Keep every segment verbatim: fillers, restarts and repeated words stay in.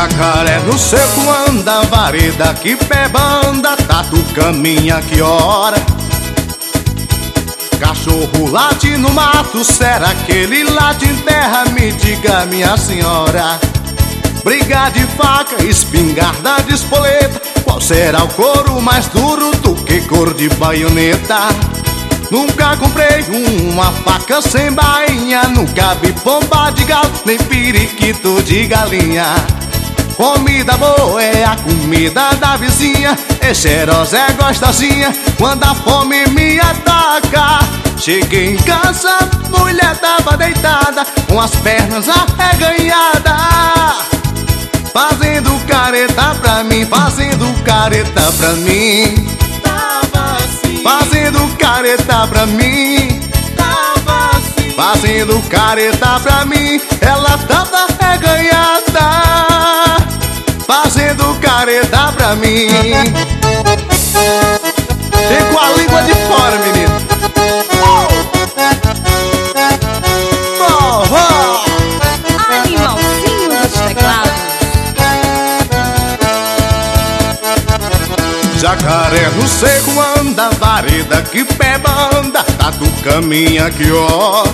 Jacaré no seco anda, vareda que pé banda, tatu caminha que hora. Cachorro late no mato, será que ele late em terra? Me diga, minha senhora. Briga de faca, espingarda de espoleta, qual será o couro mais duro do que cor de baioneta? Nunca comprei uma faca sem bainha, nunca vi pomba de galo, nem periquito de galinha. Comida boa é a comida da vizinha, é cheirosa, é gostosinha, quando a fome me ataca. Cheguei em casa, mulher tava deitada, com as pernas arreganhadas, fazendo careta pra mim, fazendo careta pra mim. Tava assim, Fazendo careta pra mim, tava assim, fazendo careta pra mim. Ela tava reganhada, fazendo careta pra mim. E com a língua de fora, menino. Oh, oh. Animalzinho dos teclados. Jacaré no seco anda, vareda que pé banda, tatu caminha que hora.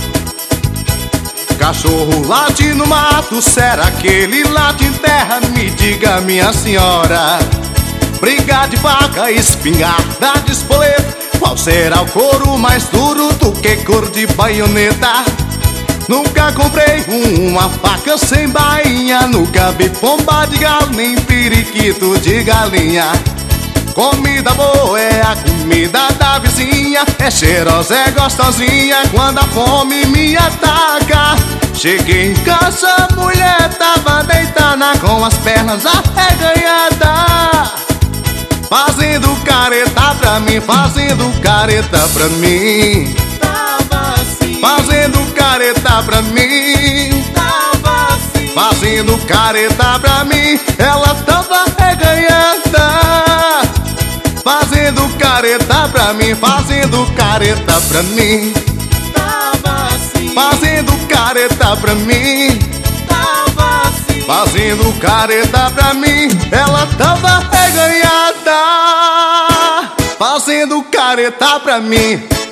Cachorro late no mato, será que ele late em terra? Me diga, minha senhora. Briga de faca, espingarda de espoleta, qual será o couro mais duro do que cor de baioneta? Nunca comprei uma faca sem bainha, nunca vi pomba de galo, nem periquito de galinha. Comida boa é a comida da vizinha, é cheirosa, é gostosinha, quando a fome me ataca. Cheguei em casa, mulher tava deitada, com as pernas arreganhadas, fazendo careta pra mim, fazendo careta pra mim. tava assim, Fazendo careta pra mim, tava assim, fazendo careta pra mim. Ela tava reganhada, fazendo careta pra mim, fazendo careta pra mim. tava assim, Fazendo careta pra mim, tava assim, fazendo careta pra mim. Ela tava reganhada, fazendo careta pra mim.